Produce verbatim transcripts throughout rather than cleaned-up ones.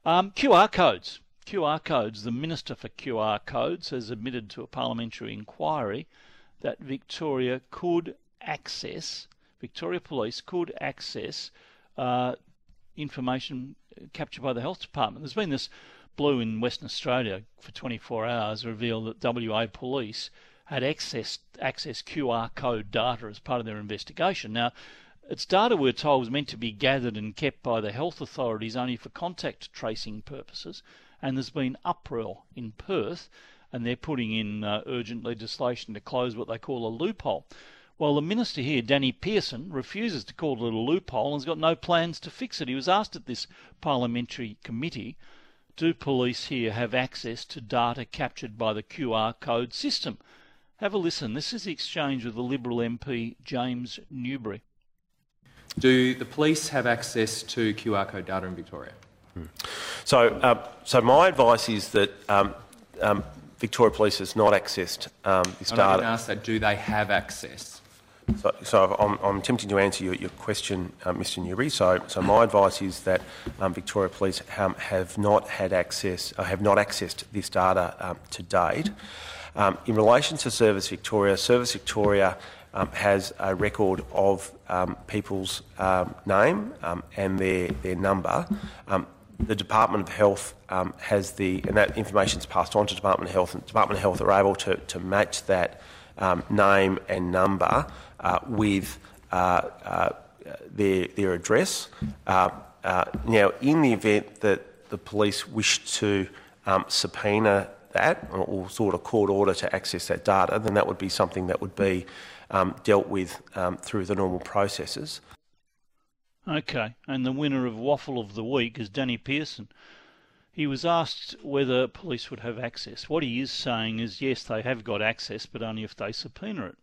Um, Q R codes. Q R codes. The Minister for Q R Codes has admitted to a parliamentary inquiry that Victoria could access, Victoria Police could access uh, information captured by the Health Department. There's been this Blue in Western Australia for twenty-four hours revealed that W A Police had accessed access Q R code data as part of their investigation. Now, it's data we're told was meant to be gathered and kept by the health authorities only for contact tracing purposes, and there's been uproar in Perth, and they're putting in uh, urgent legislation to close what they call a loophole. Well, the minister here, Danny Pearson, refuses to call it a loophole and has got no plans to fix it. He was asked at this parliamentary committee, do police here have access to data captured by the Q R code system? Have a listen. This is the exchange with the Liberal M P James Newbury. Do the police have access to Q R code data in Victoria? Hmm. So, uh, so my advice is that um, um, Victoria Police has not accessed um, this I'm data. not going to ask that. Do they have access? So, so I'm, I'm attempting to answer your, your question, uh, Mr Newbury. So, so my advice is that um, Victoria Police um, have not had access, uh, have not accessed this data um, to date. Um, in relation to Service Victoria, Service Victoria um, has a record of um, people's um, name um, and their their number. Um, the Department of Health um, has the, and that information is passed on to Department of Health, and Department of Health are able to to match that um, name and number uh, with uh, uh, their their address. Uh, uh, now, in the event that the police wish to um, subpoena that or sort of court order to access that data, then that would be something that would be um, dealt with um, through the normal processes. Okay, and the winner of Waffle of the Week is Danny Pearson. He was asked whether police would have access. What he is saying is, yes, they have got access, but only if they subpoena it.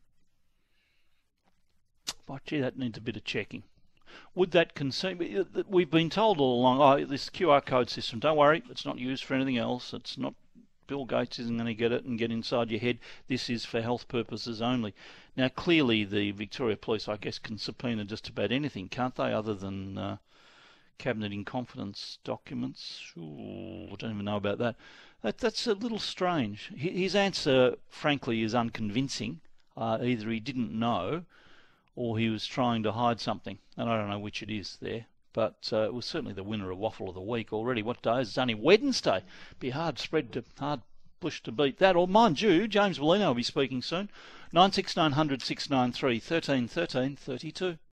But gee, that needs a bit of checking. Would that concern... We've been told all along, oh, this Q R code system, don't worry, it's not used for anything else. It's not... Bill Gates isn't going to get it and get inside your head. This is for health purposes only. Now, clearly, the Victoria Police, I guess, can subpoena just about anything, can't they, other than uh, cabinet in confidence documents? Ooh, I don't even know about that. that that's a little strange. His answer, frankly, is unconvincing. Uh, either he didn't know or he was trying to hide something, and I don't know which it is there. But uh, it was certainly the winner of Waffle of the Week already. What day is it? It's only Wednesday. Be hard spread to hard push to beat that. Or mind you, James Bellino will be speaking soon. nine six nine hundred six nine three, thirteen thirteen thirty-two.